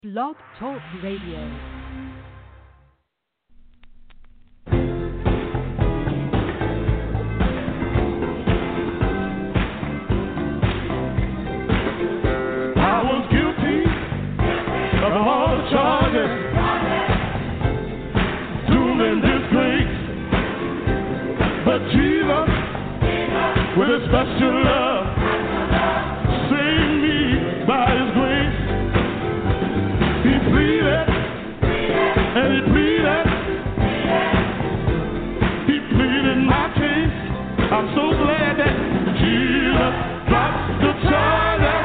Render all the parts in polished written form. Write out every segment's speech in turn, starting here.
Blog Talk Radio. With a special love, save me by His grace. He pleaded, and He pleaded, He pleaded my case. I'm so glad that Jesus dropped the charge.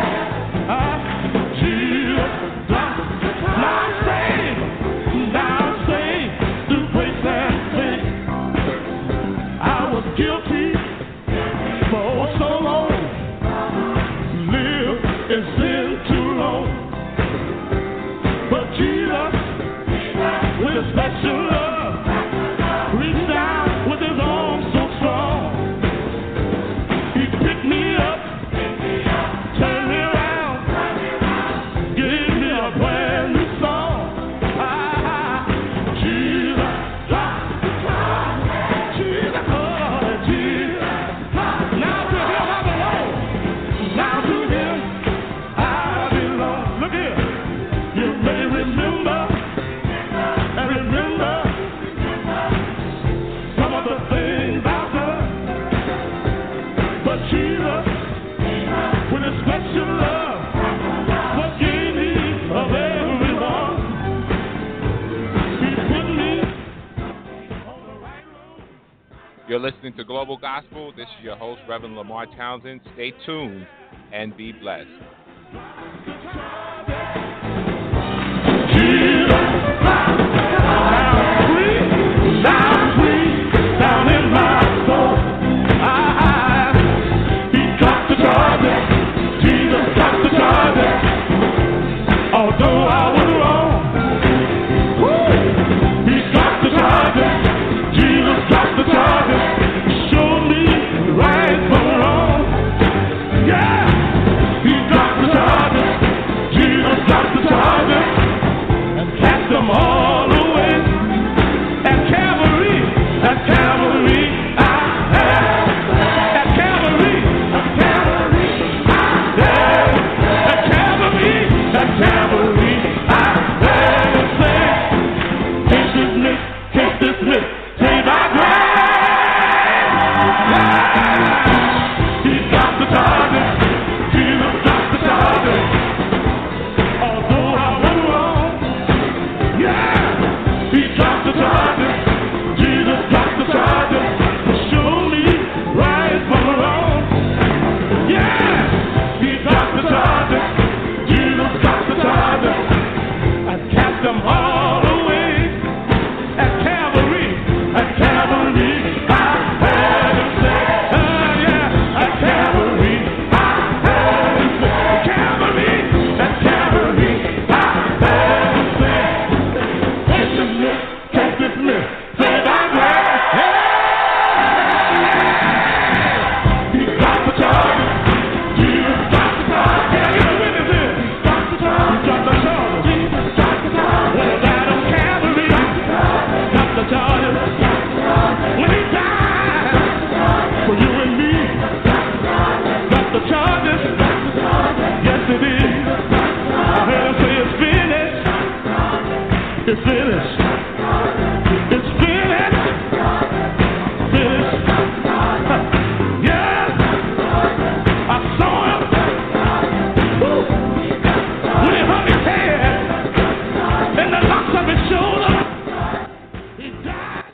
Jesus dropped the charge. Now I'm saved through grace and faith. I was guilty for so long, live in sin too long. But Jesus, with a special love, reached out with His arms so strong. He picked me up, turned me around, gave me a brand new song. Jesus dropped the charge. Jesus, oh, Jesus. You're listening to Global Gospel. This is your host, Reverend Lamar Townsend. Stay tuned and be blessed. Down in my soul. He dropped the charges. Jesus dropped the charges. Although I was wrong, He dropped the charges. Jesus dropped the charges. Show me right from wrong. Yeah. He dropped the charges. Jesus dropped the charges and cast them all away. At Calvary, at Calvary, I have. At Calvary, at Calvary, I have. At Calvary, at Calvary, I have. Say, can't dismiss, can't dismiss. Say my grace. He dropped the charges. Jesus dropped the charges. Although I was wrong, yeah. He dropped the charges. Jesus dropped the charges. Show me right from wrong. Yeah. He dropped the charges. Jesus dropped the charges. I cast them all away. At Calvary, at Calvary, I had Him say, yeah. At Calvary, I had Him say, Calvary, at Calvary, I had Him say, can't dismiss, can't dismiss, say I'm glad, yeah. He dropped the charges, Jesus dropped the charges, yeah, you're a witness here. He dropped the charges, he dropped the charges, Jesus dropped the charges, when He died on Calvary, dropped the charges, when He died for you and me, dropped the charges, yes it is. I heard Him say it's finished, it's finished, it's finished, finished, yeah. I saw Him, woo, when He hung His head and the locks of His shoulder, He died.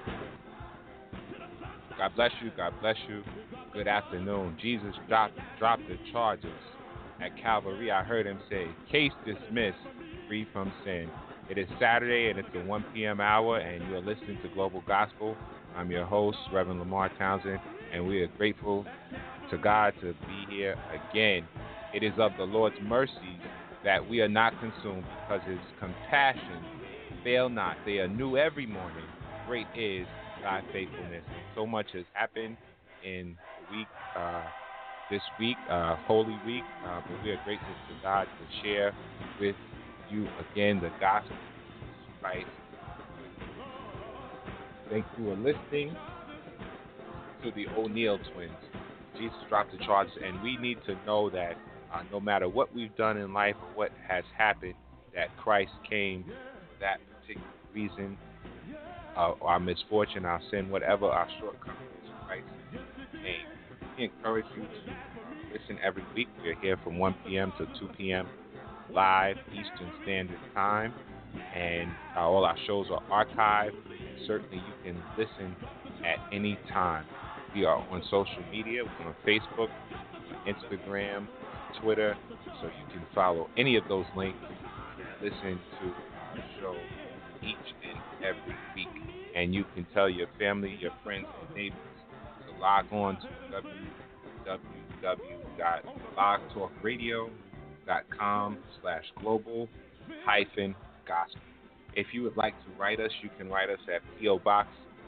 God bless you. God bless you. Good afternoon. Jesus dropped the charges at Calvary. I heard Him say, case dismissed, free from sin. It is Saturday, and it's the 1 p.m. hour, and you're listening to Global Gospel. I'm your host, Reverend Lamar Townsend, and we are grateful to God to be here again. It is of the Lord's mercies that we are not consumed, because His compassion fail not. They are new every morning. Great is Thy faithfulness. So much has happened in the week, this week, Holy Week, but we are grateful to God to share with you again the gospel of Christ. Thank you for listening to the O'Neill twins. Jesus dropped the charges, and we need to know that no matter what we've done in life or what has happened, that Christ came for that particular reason. Our misfortune, our sin, whatever our shortcomings, Christ came. We encourage you to listen every week. We're here from 1 p.m. to 2 p.m. live Eastern Standard Time, and all our shows are archived. Certainly you can listen at any time. We are on social media. We're on Facebook, Instagram, Twitter, so you can follow any of those links and listen to the show each and every week. And you can tell your family, your friends, and neighbors to log on to www.blogtalkradio.com/global-gospel. If you would like to write us, you can write us at P.O. Box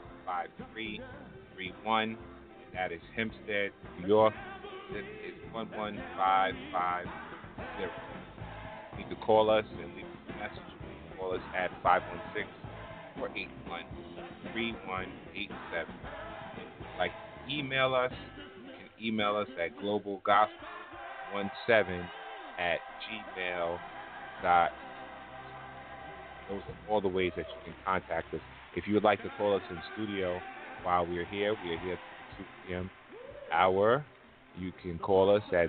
5331. That is Hempstead, New York. This is 11550. You need to call us and leave a message. You can call us at 516-481-3187. Like to email us, you can email us at globalgospel17@gmail.com. Those are all the ways that you can contact us. If you would like to call us in studio while we're here to the 2 p.m. hour. You can call us at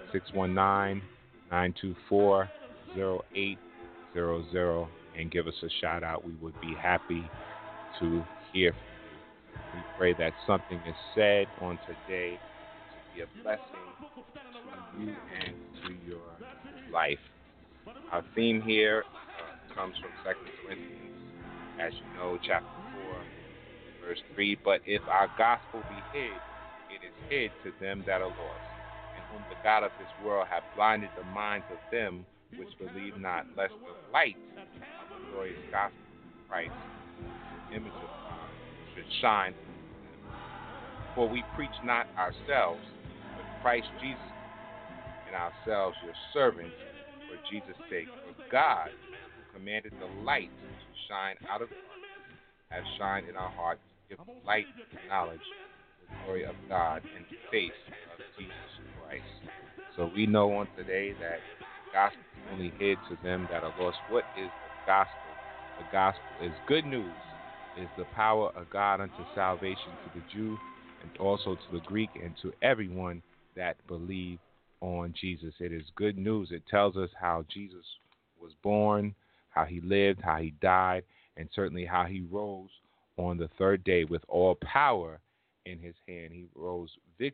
619-924-0800 and give us a shout out. We would be happy to hear from you. We pray that something is said on today to be a blessing to you and to your life. Our theme here comes from 2 Corinthians, as you know, chapter 4, verse 3. But if our gospel be hid, it is hid to them that are lost, in whom the God of this world hath blinded the minds of them which believe not, lest the light of the glorious gospel of Christ, the image of God, should shine through them. For we preach not ourselves, but Christ Jesus, and ourselves your servants for Jesus' sake. For God, commanded the light to shine out of darkness, has shined in our hearts to give light and knowledge of the glory of God and the face of Jesus Christ. So we know on today that the gospel is only hid to them that are lost. What is the gospel? The gospel is good news. It is the power of God unto salvation to the Jew and also to the Greek and to everyone that believe on Jesus. It is good news. It tells us how Jesus was born, how he lived, how he died, and certainly how he rose on the third day with all power in his hand. He rose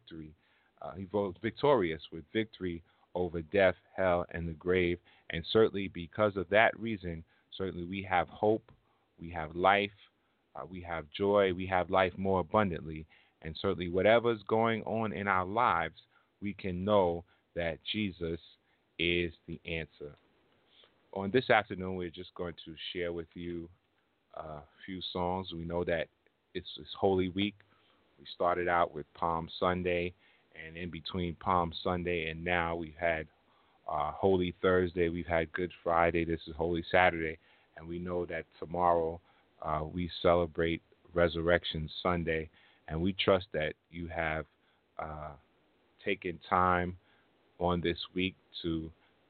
victorious with victory over death, hell, and the grave. And certainly because of that reason, certainly we have hope, we have life, we have joy, we have life more abundantly. And certainly whatever's going on in our lives, we can know that Jesus is the answer. On this afternoon, we're just going to share with you a few songs. We know that it's Holy Week. We started out with Palm Sunday, and in between Palm Sunday and now, we've had Holy Thursday. We've had Good Friday. This is Holy Saturday, and we know that tomorrow we celebrate Resurrection Sunday, and we trust that you have taken time on this week to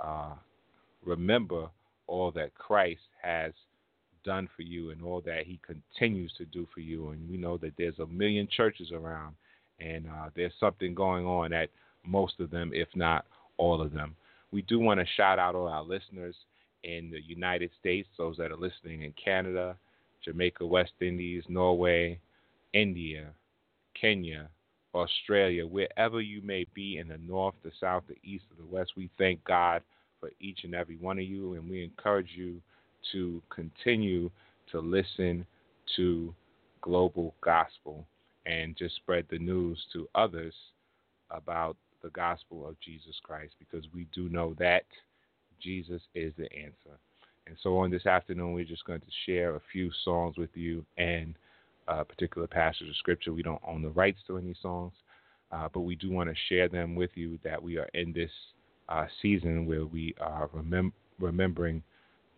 remember all that Christ has done for you and all that he continues to do for you. And we know that there's a million churches around, and there's something going on at most of them, if not all of them. We do want to shout out all our listeners in the United States, those that are listening in Canada, Jamaica, West Indies, Norway, India, Kenya, Australia, wherever you may be in the north, the south, the east, or the west. We thank God for each and every one of you, and we encourage you to continue to listen to Global Gospel and just spread the news to others about the gospel of Jesus Christ, because we do know that Jesus is the answer. And so on this afternoon, we're just going to share a few songs with you and a particular passage of Scripture. We don't own the rights to any songs, but we do want to share them with you, that we are in this season where we are remembering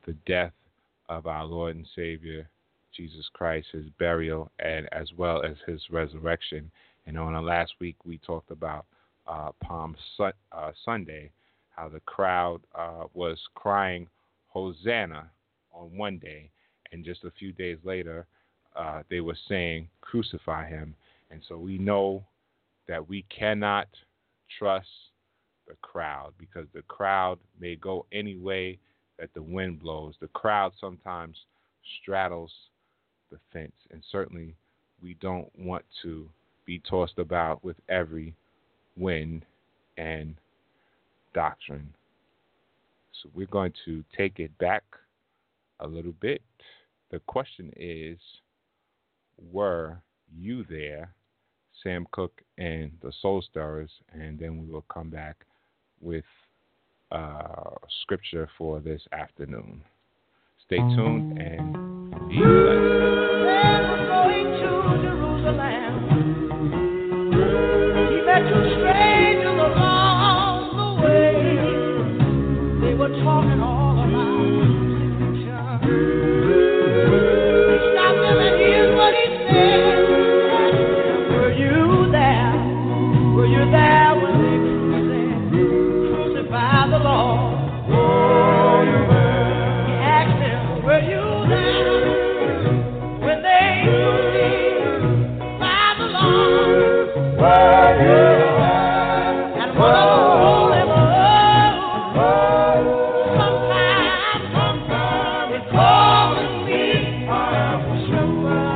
the death of our Lord and Savior Jesus Christ, his burial, and as well as his resurrection. And on the last week, we talked about Palm Sunday, how the crowd was crying Hosanna on one day, and just a few days later, they were saying, crucify him. And so we know that we cannot trust the crowd, because the crowd may go any way that the wind blows. The crowd sometimes straddles the fence, and certainly we don't want to be tossed about with every wind and doctrine. So we're going to take it back a little bit. The question is, were you there? Sam Cooke and the Soul Stirrers, and then we will come back with scripture for this afternoon. Stay tuned and be blessed. We're going to Jerusalem. He met two strangers along the way. They were talking all about crucifixion. He stopped them and here's what he said. Were you there? Were you there when they crucified the Lord? Oh, you were. He asked him, were you there when they crucified the Lord? Were you there? And one of them told him, sometimes it calls me tremble.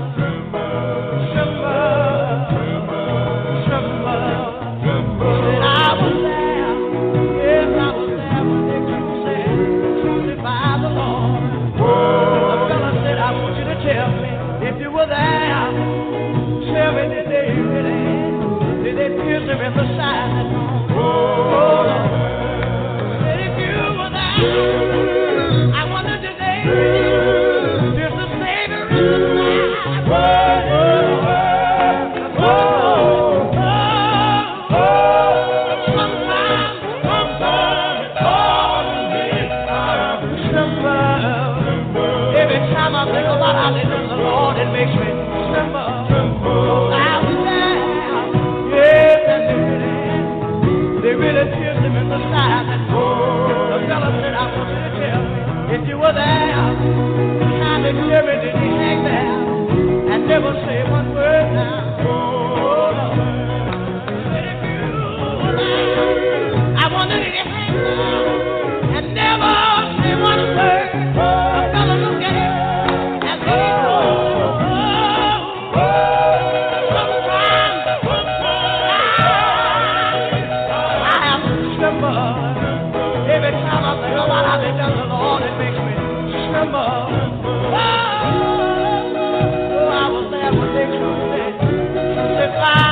Said I was there, yes I was there when they crucified the Lord. The fella said, I want you to tell me if you were there. Tell me, did they pierce him in the side? Oh, Lord. Said if you were there, I wonder did they pierce the Savior in the side? Every time I think about how they done the Lord, it makes me tremble. I was there, yes, and they really pierced him in the side. The fella said, I want you to tell me if you were there. How did Jerry did he hang there and never say one word now? Oh, Lord. Said if you were there, I wonder did he hang there and never say one word. The fella looked at him and then he told sometimes I have to tremble. Every time I think about how they done the Lord, it makes me tremble. Oh, I was there when they crucified.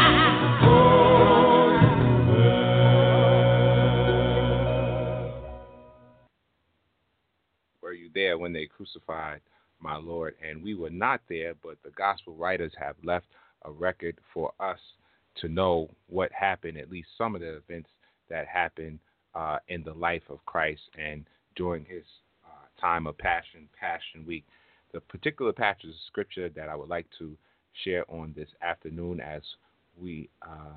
Were you there when they crucified my Lord? And we were not there, but the gospel writers have left a record for us to know what happened, at least some of the events that happened in the life of Christ and during his time of Passion Week. The particular passage of scripture that I would like to share on this afternoon as we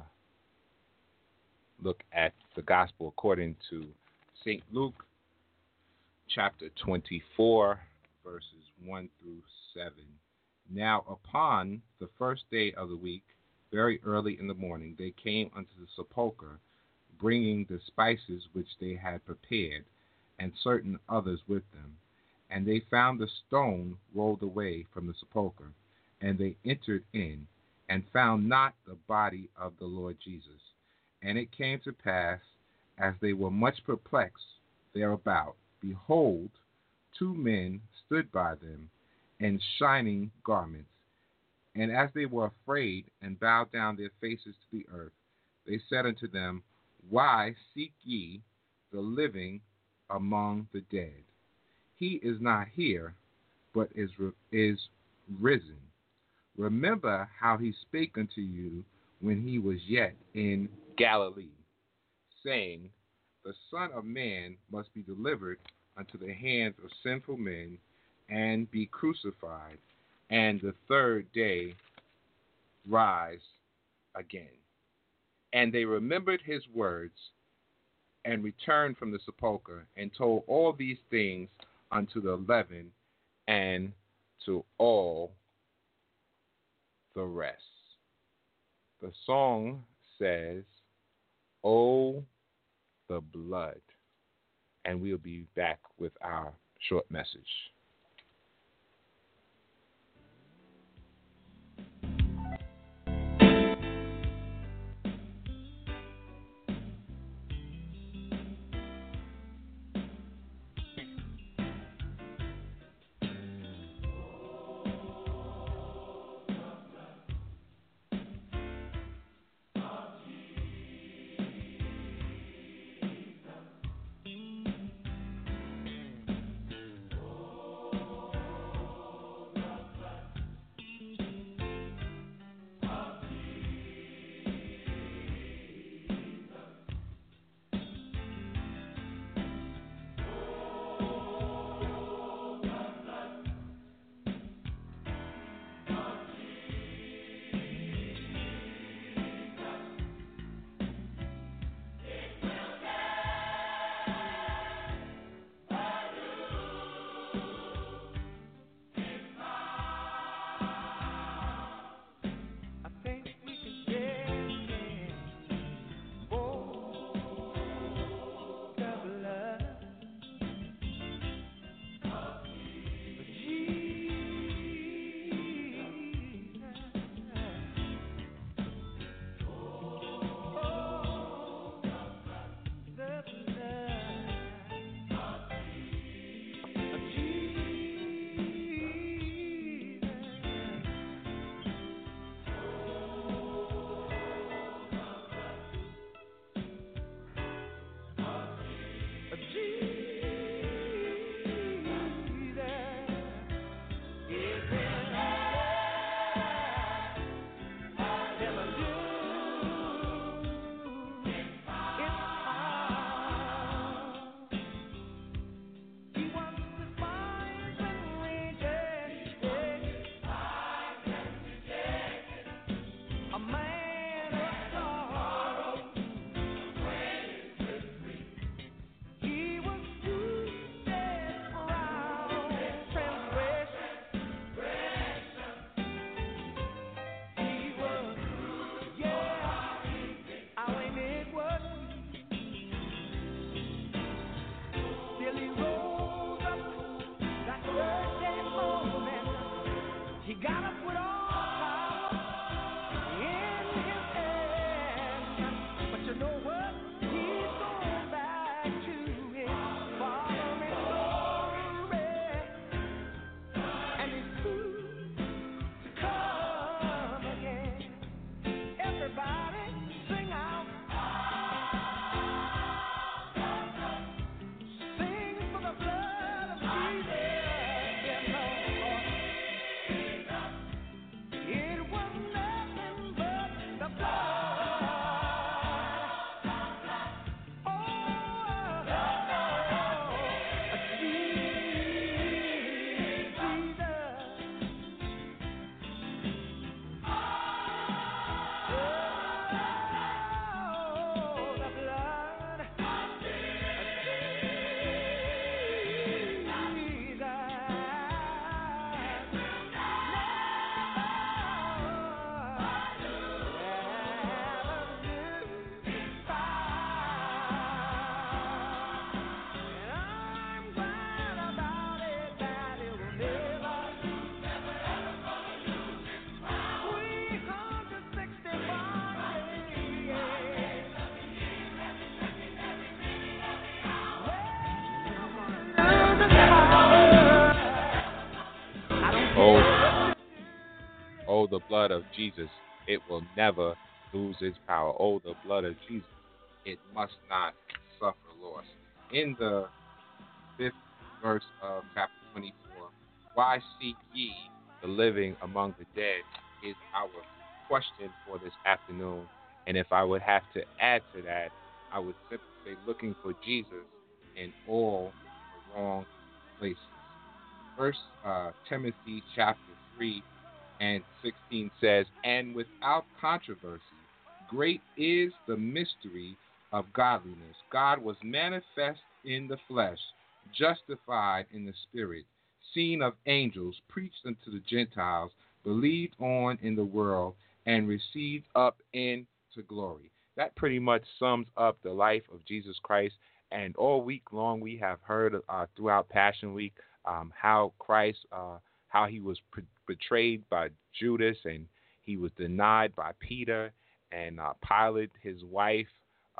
look at the gospel according to St. Luke, chapter 24, verses 1 through 7. Now upon the first day of the week, very early in the morning, they came unto the sepulchre, bringing the spices which they had prepared, and certain others with them. And they found the stone rolled away from the sepulchre. And they entered in, and found not the body of the Lord Jesus. And it came to pass, as they were much perplexed thereabout, behold, two men stood by them in shining garments. And as they were afraid and bowed down their faces to the earth, they said unto them, Why seek ye the living among the dead? He is not here, but is risen. Remember how he spake unto you when he was yet in Galilee, saying, The Son of Man must be delivered unto the hands of sinful men and be crucified, and the third day rise again. And they remembered his words and returned from the sepulchre and told all these things unto the 11 and to all the rest. The song says, "Oh, the blood." And we'll be back with our short message. Oh, the blood of Jesus, it will never lose its power. Oh, the blood of Jesus, it must not suffer loss. In the 5th verse of chapter 24, why seek ye the living among the dead is our question for this afternoon. And if I would have to add to that, I would simply say looking for Jesus in all wrong places. First Timothy chapter 3 and 16 says, "And without controversy, great is the mystery of godliness. God was manifest in the flesh, justified in the spirit, seen of angels, preached unto the Gentiles, believed on in the world, and received up into glory." That pretty much sums up the life of Jesus Christ. And all week long we have heard throughout Passion Week how Christ, how he was betrayed by Judas, and he was denied by Peter, and Pilate, his wife,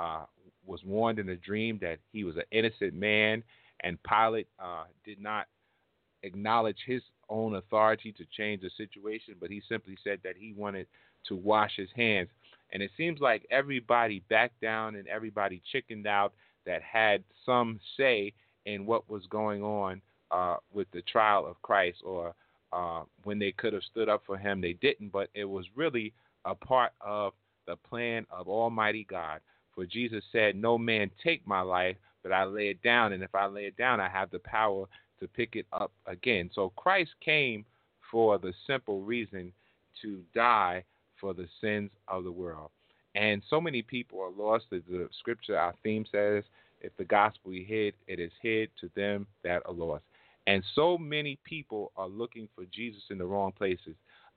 was warned in a dream that he was an innocent man, and Pilate did not acknowledge his own authority to change the situation, but he simply said that he wanted to wash his hands. And it seems like everybody backed down and everybody chickened out that had some say in what was going on with the trial of Christ, or when they could have stood up for him, they didn't. But it was really a part of the plan of Almighty God. For Jesus said, "No man take my life, but I lay it down, and if I lay it down, I have the power to pick it up again." So Christ came for the simple reason to die for the sins of the world. And so many people are lost. As the scripture, our theme says, if the gospel be hid, it is hid to them that are lost. And so many people are looking for Jesus in the wrong places.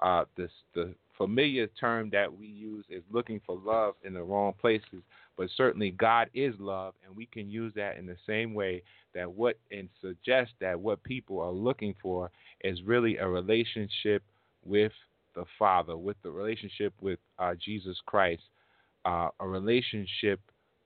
The familiar term that we use is looking for love in the wrong places, but certainly God is love, and we can use that in the same way and suggest that what people are looking for is really a relationship with the Father, with the relationship with Jesus Christ, a relationship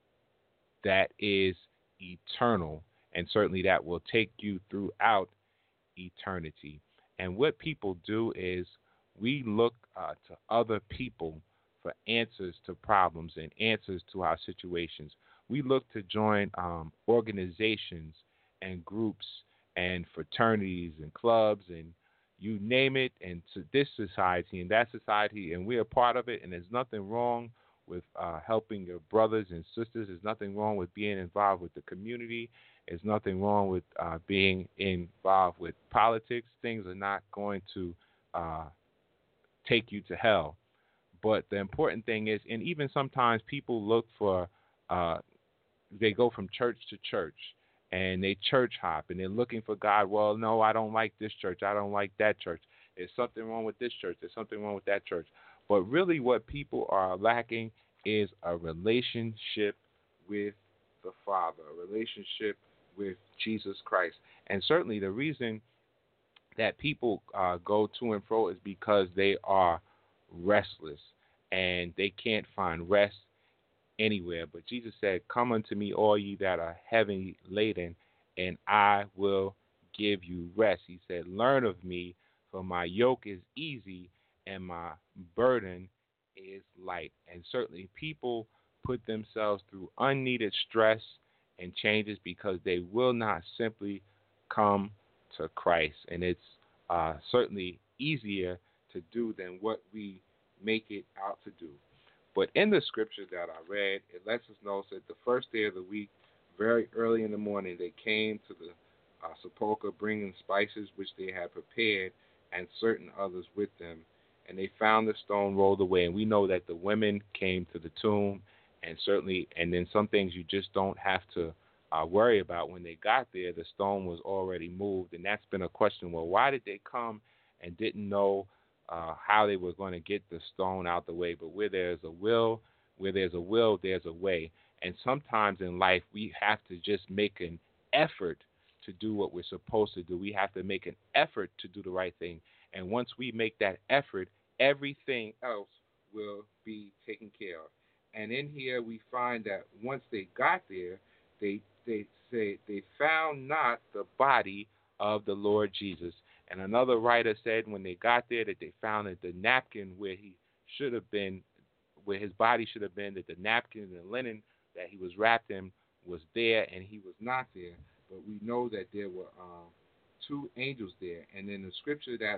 that is eternal, and certainly that will take you throughout eternity. And what people do is we look to other people for answers to problems and answers to our situations. We look to join organizations and groups and fraternities and clubs and you name it, and to this society and that society, and we're a part of it, and there's nothing wrong with helping your brothers and sisters. There's nothing wrong with being involved with the community. There's nothing wrong with being involved with politics. Things are not going to take you to hell. But the important thing is, and even sometimes people look for, they go from church to church, and they church hop, and they're looking for God. Well, no, I don't like this church. I don't like that church. There's something wrong with this church. There's something wrong with that church. But really what people are lacking is a relationship with the Father, a relationship with Jesus Christ. And certainly the reason that people go to and fro is because they are restless, and they can't find rest anywhere. But Jesus said, "Come unto me, all ye that are heavy laden, and I will give you rest." He said, "Learn of me, for my yoke is easy and my burden is light." And certainly people put themselves through unneeded stress and changes because they will not simply come to Christ. And it's certainly easier to do than what we make it out to do. But in the scripture that I read, it lets us know that the first day of the week, very early in the morning, they came to the sepulchre bringing spices which they had prepared, and certain others with them. And they found the stone rolled away. And we know that the women came to the tomb, and certainly, and then some things you just don't have to worry about. When they got there, the stone was already moved. And that's been a question. Well, why did they come and didn't know how they were going to get the stone out the way? But where there's a will, there's a way. And sometimes in life, we have to just make an effort to do what we're supposed to do. We have to make an effort to do the right thing. And once we make that effort, everything else will be taken care of. And in here, we find that once they got there, they say they found not the body of the Lord Jesus. And another writer said when they got there that they found that the napkin where he should have been, where his body should have been, that the napkin and the linen that he was wrapped in was there, and he was not there. But we know that there were two angels there. And in the scripture that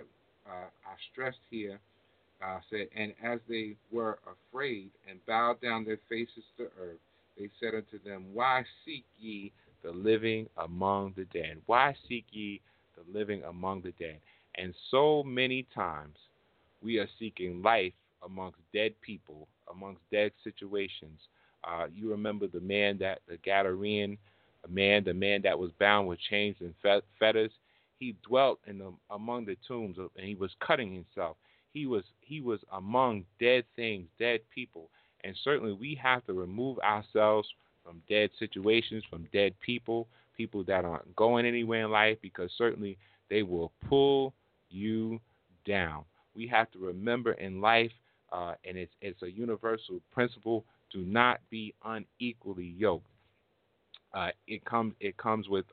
I stressed here said, "And as they were afraid and bowed down their faces to earth, they said unto them, Why seek ye the living among the dead? Why seek ye the living among the dead? And so many times we are seeking life amongst dead people, amongst dead situations. You remember the Gadarene man, the man that was bound with chains and fetters. He dwelt among the tombs, and he was cutting himself. He was among dead things, dead people. And certainly we have to remove ourselves from dead situations, from dead people, people that aren't going anywhere in life, because certainly they will pull you down. We have to remember in life, and it's a universal principle, do not be unequally yoked. It comes with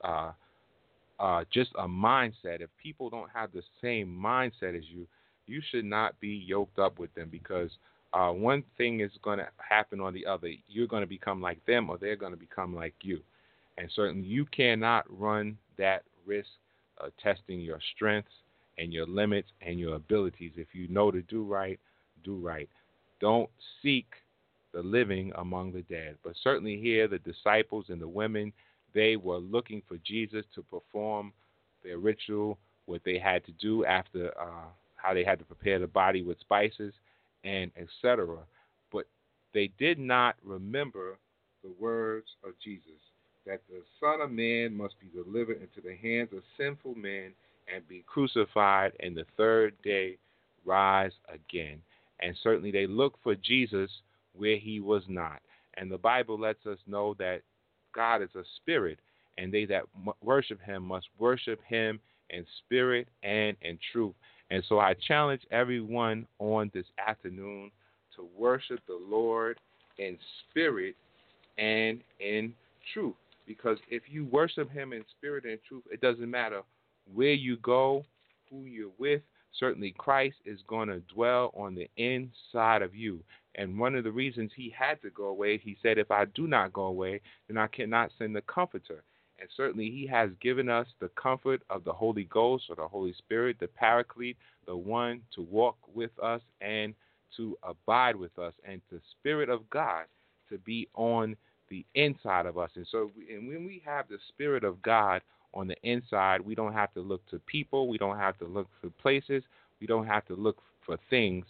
just a mindset. If people don't have the same mindset as you, you should not be yoked up with them, because one thing is going to happen or the other. You're going to become like them, or they're going to become like you. And certainly you cannot run that risk of testing your strengths and your limits and your abilities. If you know to do right, do right. Don't seek the living among the dead. But certainly here, the disciples and the women, they were looking for Jesus to perform their ritual, what they had to do after how they had to prepare the body with spices and etc. But they did not remember the words of Jesus, that the Son of Man must be delivered into the hands of sinful men and be crucified, and the third day rise again. And certainly they looked for Jesus where he was not. And the Bible lets us know that God is a spirit, and they that worship him must worship him in spirit and in truth. And so I challenge everyone on this afternoon to worship the Lord in spirit and in truth. Because if you worship him in spirit and truth, it doesn't matter where you go, who you're with. Certainly Christ is going to dwell on the inside of you. And one of the reasons he had to go away, he said, if I do not go away, then I cannot send the Comforter. And certainly he has given us the comfort of the Holy Ghost, or the Holy Spirit, the Paraclete, the one to walk with us and to abide with us, and the Spirit of God to be on the inside of us. And so when we have the Spirit of God on the inside, we don't have to look to people. We don't have to look for places. We don't have to look for things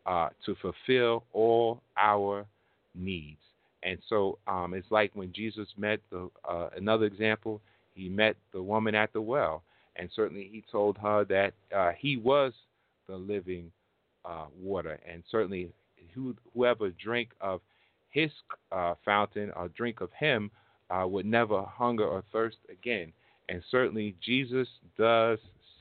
to fulfill all our needs. And so it's like when Jesus met another example, he met the woman at the well. And certainly he told her that he was the living water. And certainly whoever drank of his fountain or drink of him would never hunger or thirst again. And certainly Jesus does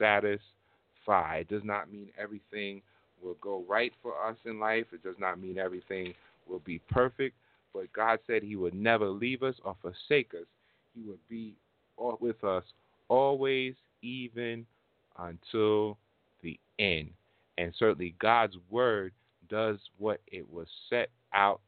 satisfy. It does not mean everything will go right for us in life. It does not mean everything will be perfect. But God said he would never leave us or forsake us. He would be with us always, even until the end. And certainly God's word does what it was set out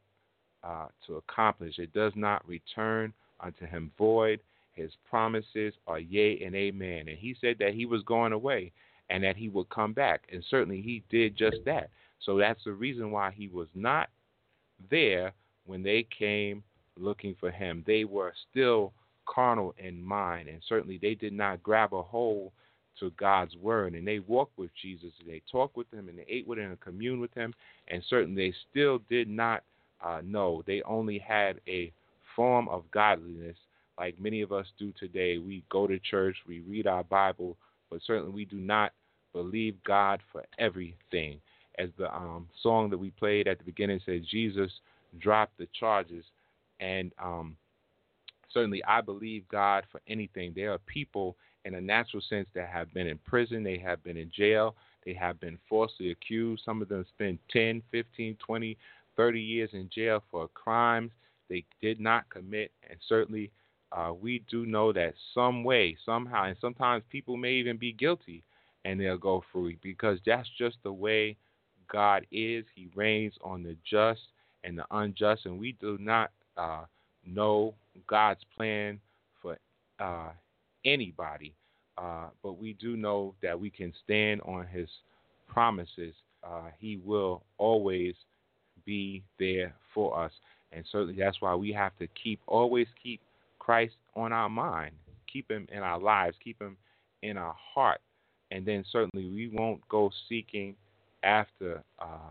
to accomplish. It does not return unto him void. His promises are yea and amen. And he said that he was going away and that he would come back. And certainly he did just that. So that's the reason why he was not there when they came looking for him. They were still carnal in mind, and certainly they did not grab a hold to God's word. And they walked with Jesus, and they talked with him, and they ate with him and communed with him, and certainly they still did not know. They only had a form of godliness like many of us do today. We go to church, we read our Bible, but certainly we do not believe God for everything. As the song that we played at the beginning said, Jesus dropped the charges. And certainly I believe God for anything. There are people in a natural sense that have been in prison, they have been in jail, they have been falsely accused. Some of them spent 10, 15, 20, 30 years in jail for crimes they did not commit. And certainly we do know that some way, somehow, and sometimes people may even be guilty and they'll go free, because that's just the way God is. He reigns on the just and the unjust, and we do not know God's plan for anybody, but we do know that we can stand on his promises. He will always be there for us, and certainly that's why we have to always keep Christ on our mind, keep him in our lives, keep him in our heart. And then certainly we won't go seeking after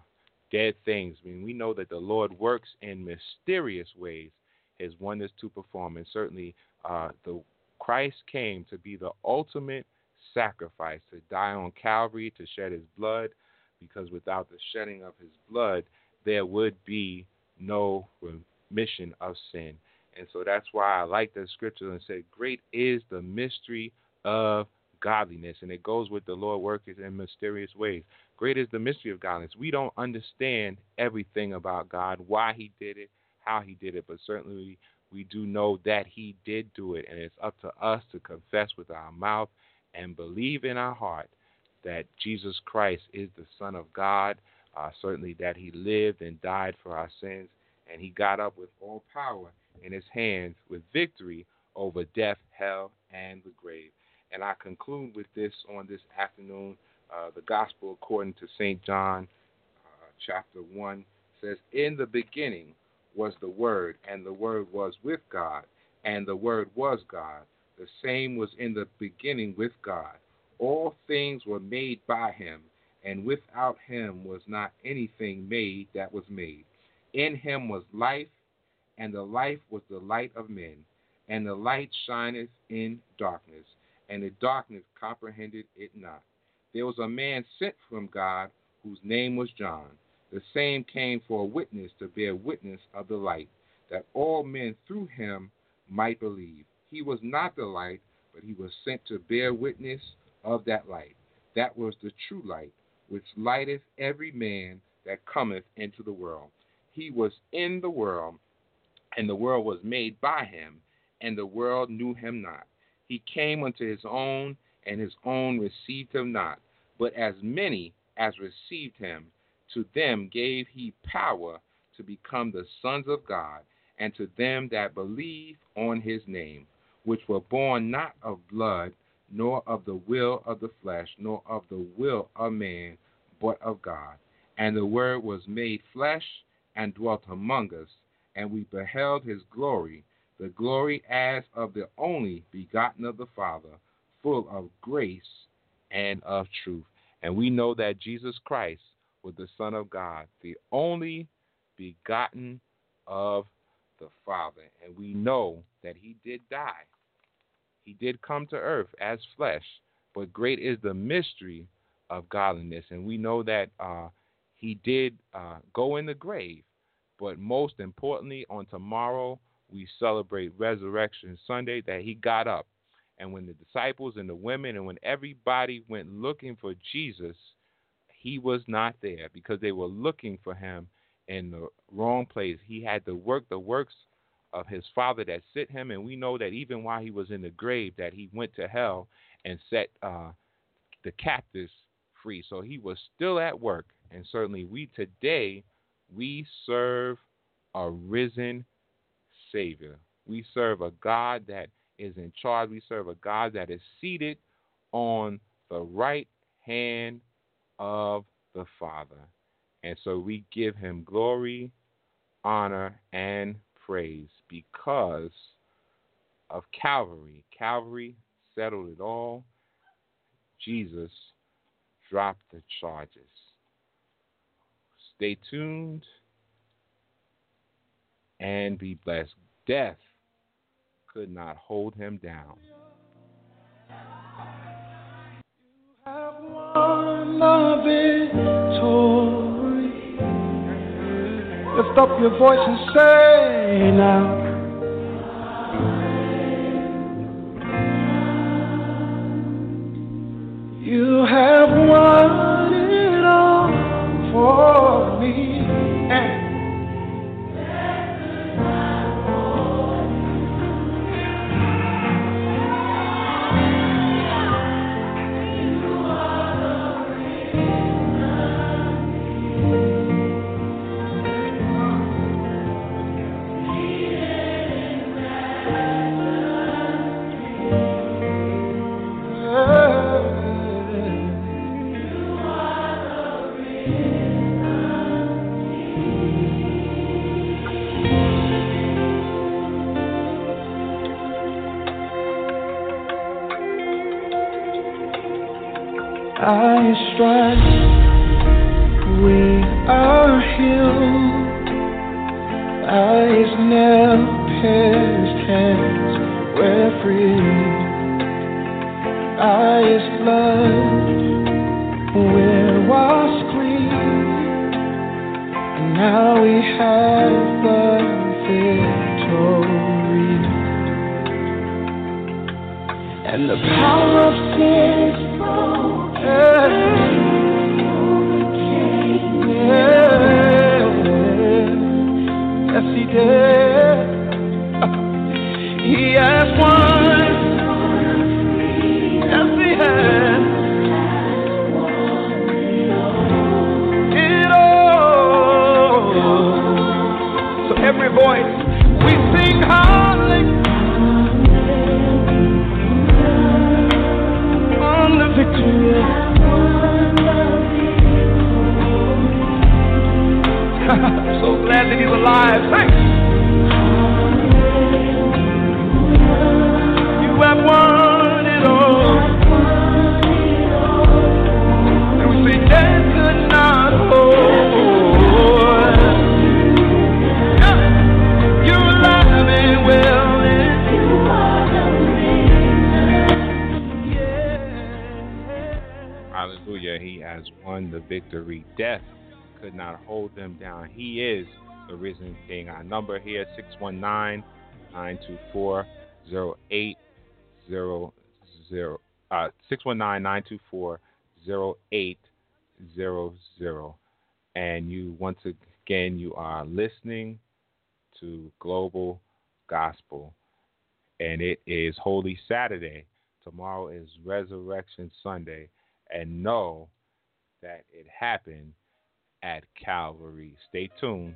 dead things. I mean, we know that the Lord works in mysterious ways, his wonders to perform. And certainly the Christ came to be the ultimate sacrifice, to die on Calvary, to shed his blood, because without the shedding of his blood, there would be no remission of sin. And so that's why I like the scripture and say, great is the mystery of godliness. And it goes with the Lord working in mysterious ways. Great is the mystery of godliness. We don't understand everything about God, why he did it, how he did it, but certainly we do know that he did do it. And it's up to us to confess with our mouth and believe in our heart that Jesus Christ is the Son of God, certainly that he lived and died for our sins, and he got up with all power in his hands with victory over death, hell, and the grave. And I conclude with this on this afternoon. The Gospel according to St. John, chapter 1, says, in the beginning was the Word, and the Word was with God, and the Word was God. The same was in the beginning with God. All things were made by him, and without him was not anything made that was made. In him was life, and the life was the light of men. And the light shineth in darkness, and the darkness comprehended it not. There was a man sent from God, whose name was John. The same came for a witness, to bear witness of the light, that all men through him might believe. He was not the light, but he was sent to bear witness of that light. That was the true light, which lighteth every man that cometh into the world. He was in the world, and the world was made by him, and the world knew him not. He came unto his own, and his own received him not. But as many as received him, to them gave he power to become the sons of God, and to them that believe on his name, which were born not of blood, nor of the will of the flesh, nor of the will of man, but of God. And the Word was made flesh, and dwelt among us, and we beheld his glory, the glory as of the only begotten of the Father, full of grace and of truth. And we know that Jesus Christ was the Son of God, the only begotten of the Father. And we know that he did die. He did come to earth as flesh, but great is the mystery of godliness. And we know that he did go in the grave, but most importantly, on tomorrow, we celebrate Resurrection Sunday, that he got up. And when the disciples and the women and when everybody went looking for Jesus, he was not there, because they were looking for him in the wrong place. He had to work the works of his Father that sent him, and we know that even while he was in the grave, that he went to hell and set the captives free. So he was still at work, and certainly today we serve a risen Savior. We serve a God that is in charge. We serve a God that is seated on the right hand of the Father. And so we give him glory, honor, and praise because of Calvary. Calvary settled it all. Jesus dropped the charges. Stay tuned and be blessed. Death could not hold him down. Have won the victory. Lift up your voice and say now. You have won it all for me. By His stripes we are healed. By His nail-pierced hands we're free. By His blood we're washed clean. And now we have the victory. And the power of sin is broken. Yes, He did. He has won. Yes, He has. It all. So every voice we sing hallelujah on the victory. So glad that He's alive. Thanks. You have won it all. And we say death could not hold. Yeah. You're alive and well. Hallelujah. He has won the victory. Death could not hold Him down. He is the risen King. Our number here, 619-924-0800. 619-924-0800. And you, once again, you are listening to Global Gospel. And it is Holy Saturday. Tomorrow is Resurrection Sunday. And know that it happened at Calvary. Stay tuned.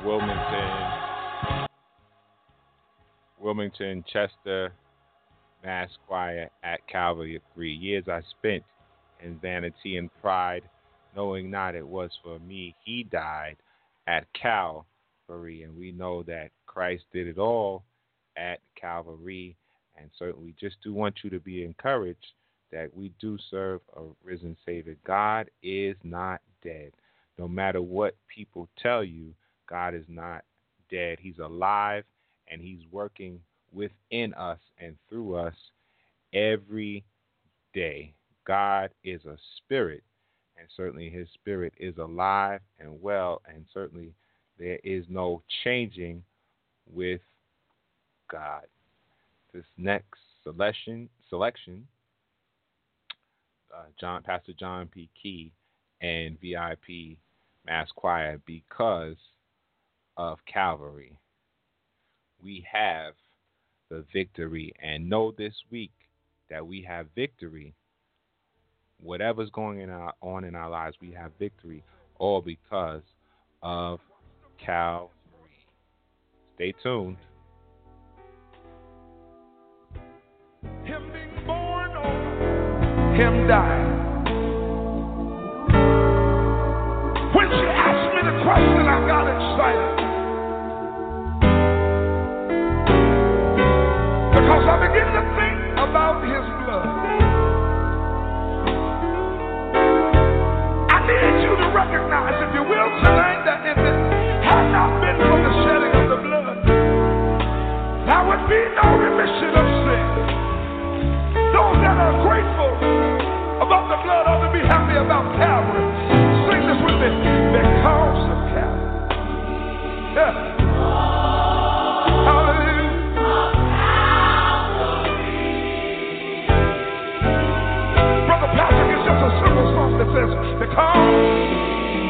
Wilmington, Chester, Mass Choir at Calvary. 3 years I spent in vanity and pride, knowing not it was for me. He died at Calvary, and we know that Christ did it all at Calvary. And certainly we just do want you to be encouraged that we do serve a risen Savior. God is not dead. No matter what people tell you, God is not dead. He's alive, and he's working within us and through us every day. God is a spirit, and certainly his spirit is alive and well, and certainly there is no changing with God. This next selection, Pastor John P. Key and VIP Mass Choir, Because of Calvary. We have the victory, and know this week that we have victory. Whatever's going on in our lives, we have victory, all because of Calvary. Stay tuned. Him being born or him dying. When she asked me the question, I got excited. Because I begin to think about his blood. I need you to recognize, if you will, tonight, that if it had not been for the shedding of the blood, there would be no remission of sin. Those that are grateful about the blood ought to be happy about Calvary. Sing this with me. Because of Calvary. Yeah. That says, because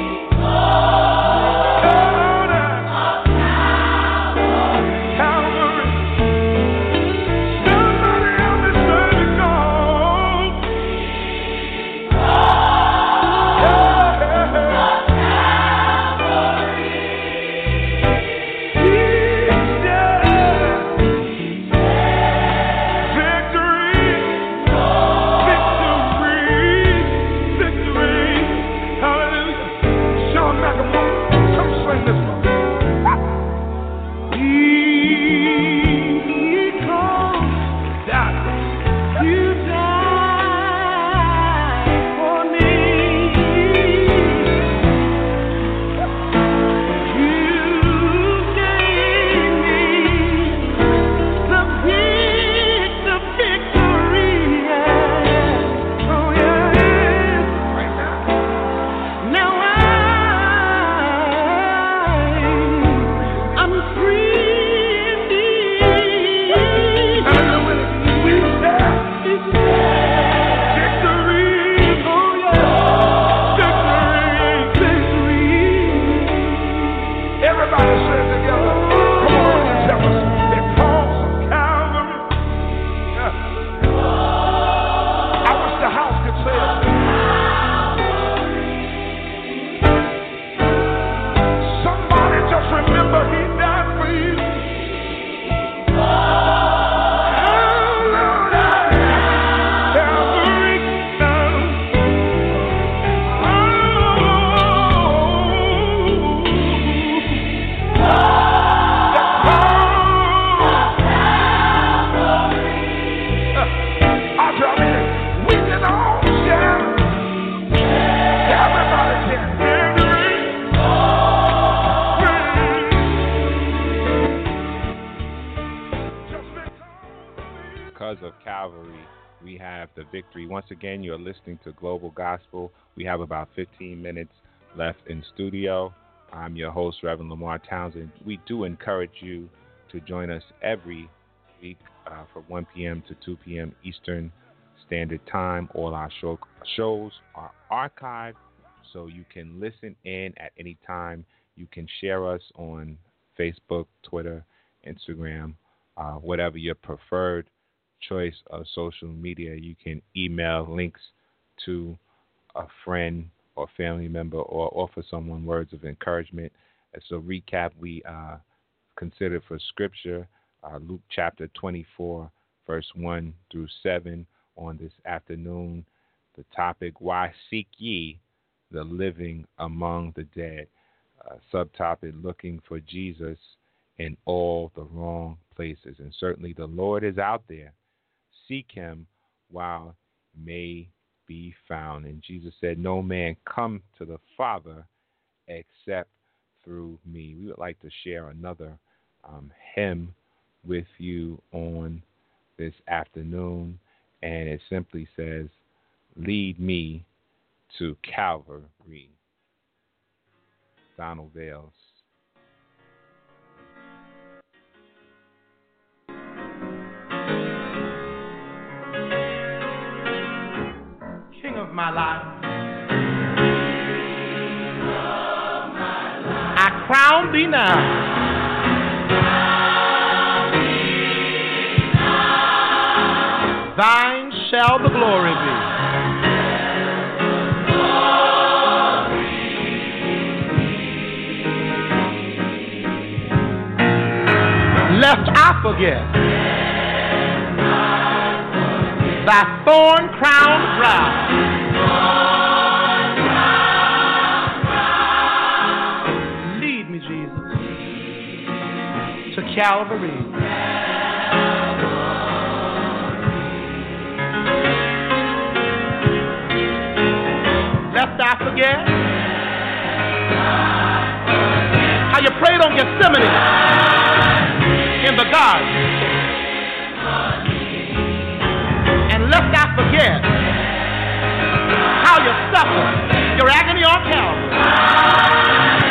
Once again, you're listening to Global Gospel. We have about 15 minutes left in studio. I'm your host, Reverend Lamar Townsend. We do encourage you to join us every week from 1 p.m. to 2 p.m. Eastern Standard Time. All our shows are archived, so you can listen in at any time. You can share us on Facebook, Twitter, Instagram, whatever your preferred choice of social media. You can email links to a friend or family member or offer someone words of encouragement. As a recap, we considered for Scripture Luke chapter 24, verse 1 through 7 on this afternoon. The topic, why seek ye the living among the dead? Subtopic, looking for Jesus in all the wrong places. And certainly the Lord is out there. Seek him while he may be found. And Jesus said, no man come to the Father except through me. We would like to share another hymn with you on this afternoon. And it simply says, lead me to Calvary. Donald Vales. King of my life, I crown thee now. Thine shall the glory be. Lest I forget thy thorn-crowned brow. Lead me, Jesus, to Calvary. Lest I forget how you prayed on Gethsemane in the garden. And lest I forget how you suffered your agony on Calvary.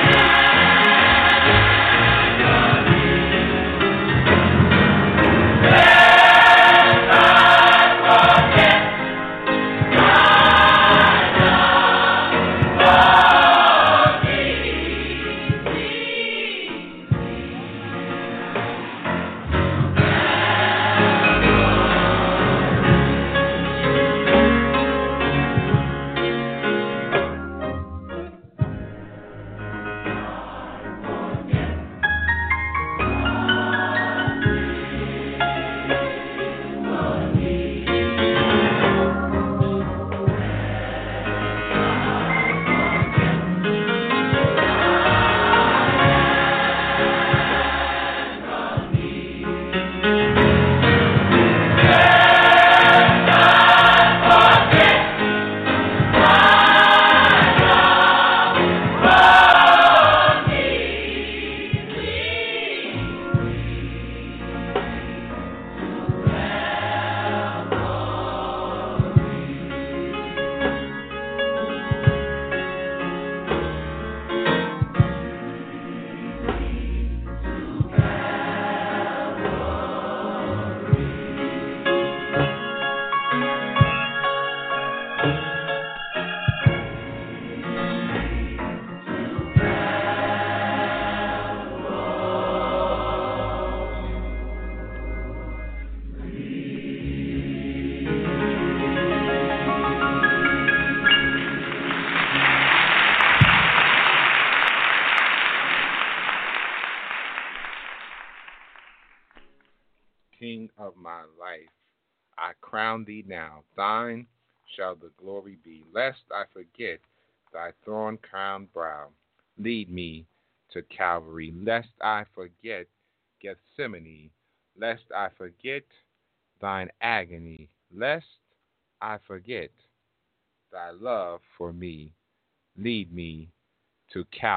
King of my life, I crown thee now. Thine shall the glory be. Lest I forget thy thorn-crowned brow. Lead me to Calvary. Lest I forget Gethsemane. Lest I forget thine agony. Lest I forget thy love for me. Lead me to Calvary.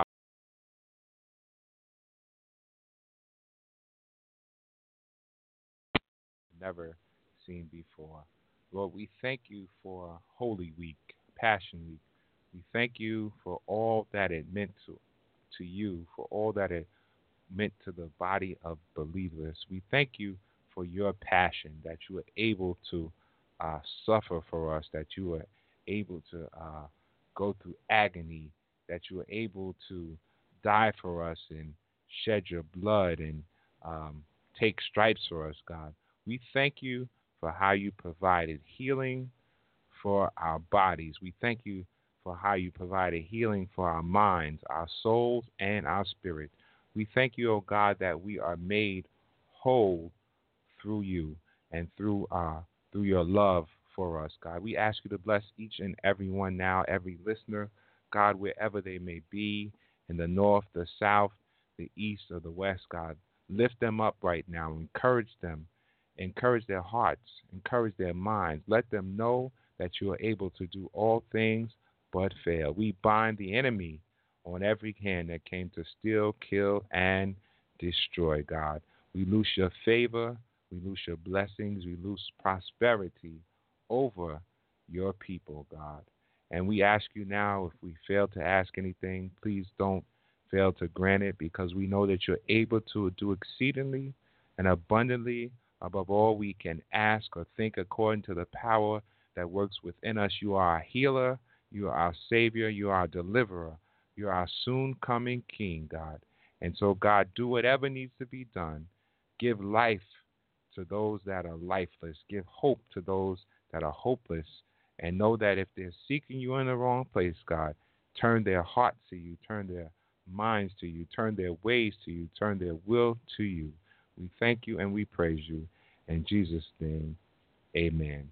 Never seen before. Lord, we thank you for Holy Week, Passion Week. We thank you for all that it meant to you, for all that it meant to the body of believers. We thank you for your passion, that you were able to suffer for us, that you were able to go through agony, that you were able to die for us and shed your blood and take stripes for us, God. We thank you for how you provided healing for our bodies. We thank you for how you provided healing for our minds, our souls, and our spirit. We thank you, O God, that we are made whole through you and through your love for us, God. We ask you to bless each and every one now, every listener, God, wherever they may be, in the north, the south, the east, or the west, God. Lift them up right now. Encourage them. Encourage their hearts. Encourage their minds. Let them know that you are able to do all things but fail. We bind the enemy on every hand that came to steal, kill, and destroy, God. We loose your favor. We loose your blessings. We loose prosperity over your people, God. And we ask you now, if we fail to ask anything, please don't fail to grant it, because we know that you're able to do exceedingly and abundantly above all we can ask or think, according to the power that works within us. You are our healer. You are our Savior. You are our deliverer. You are our soon-coming King, God. And so, God, do whatever needs to be done. Give life to those that are lifeless. Give hope to those that are hopeless. And know that if they're seeking you in the wrong place, God, turn their hearts to you, turn their minds to you, turn their ways to you, turn their will to you. We thank you and we praise you. In Jesus' name, amen.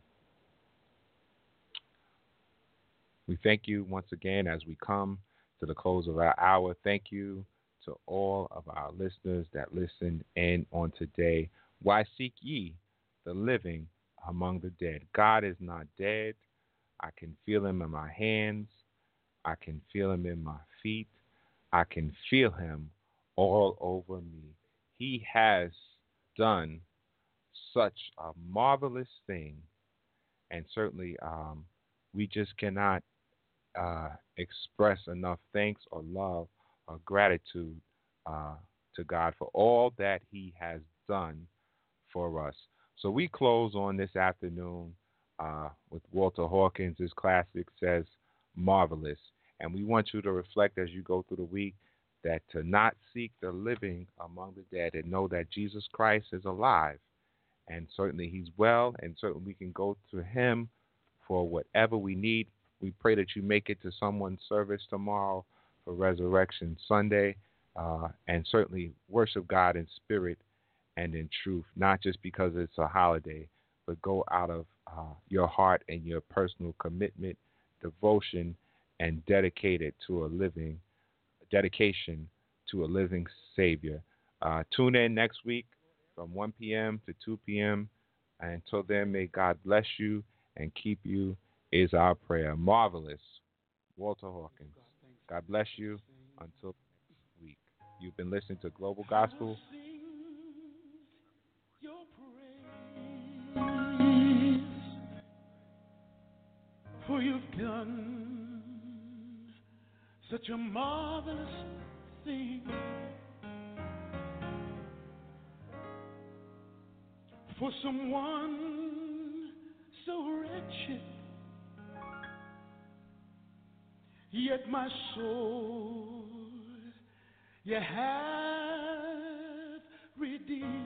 We thank you once again as we come to the close of our hour. Thank you to all of our listeners that listened in on today. Why seek ye the living among the dead? God is not dead. I can feel him in my hands. I can feel him in my feet. I can feel him all over me. He has done such a marvelous thing. And certainly we just cannot express enough thanks or love or gratitude to God for all that he has done for us. So we close on this afternoon with Walter Hawkins. His classic says, marvelous. And we want you to reflect as you go through the week that to not seek the living among the dead, and know that Jesus Christ is alive. And certainly he's well, and certainly we can go to him for whatever we need. We pray that you make it to someone's service tomorrow for Resurrection Sunday, and certainly worship God in spirit and in truth, not just because it's a holiday, but go out of your heart and your personal commitment, devotion, and dedication to a living Savior. Tune in next week from 1 p.m. to 2 p.m. Until then, may God bless you and keep you is our prayer. Marvelous. Walter Hawkins. God bless you until next week. You've been listening to Global Gospel. For you've done such a marvelous thing. For someone so wretched, yet my soul you have redeemed.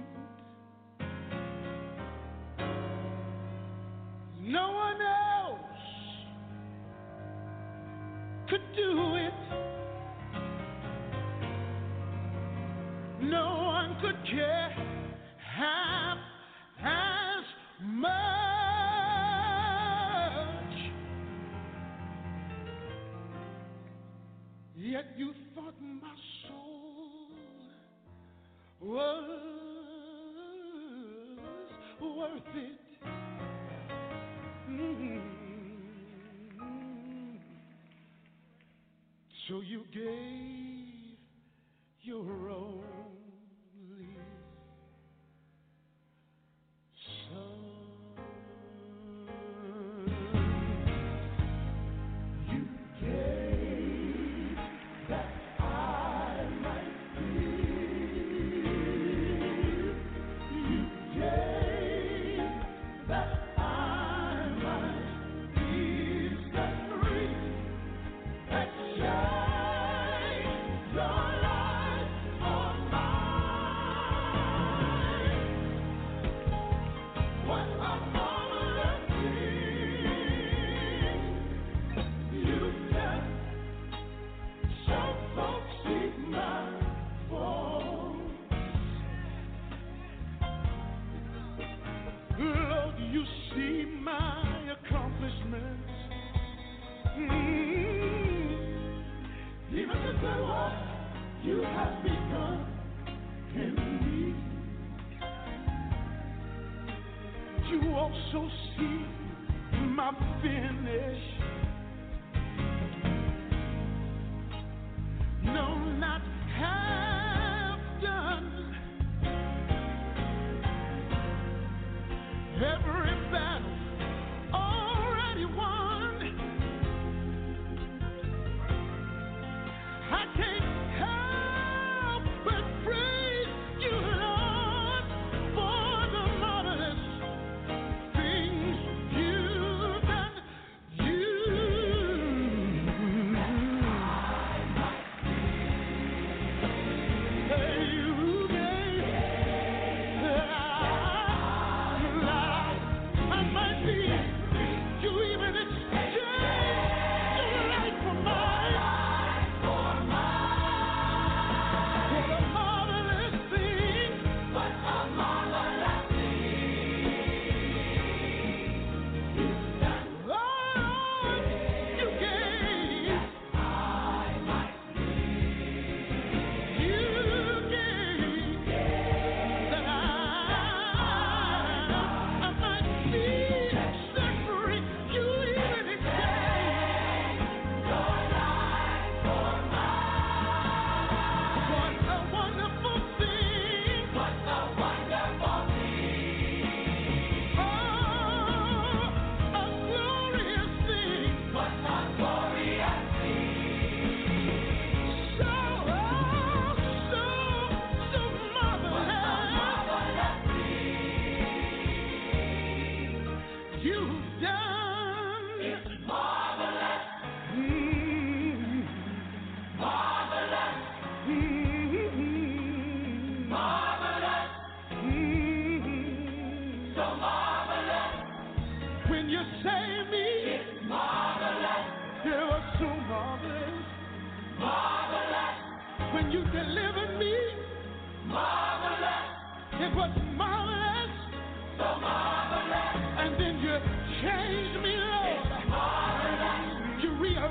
No one else could do it. No one could care half as much. Yet you thought my soul was worth it. So you gave your only son. You gave that I might live. You gave that I might be set free. That shine what you have begun in me. You also see my finish. No, not half done. Every battle already won. I can't help but praise you, Lord, for the marvelous things you've done.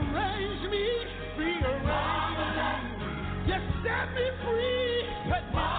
Set me free, but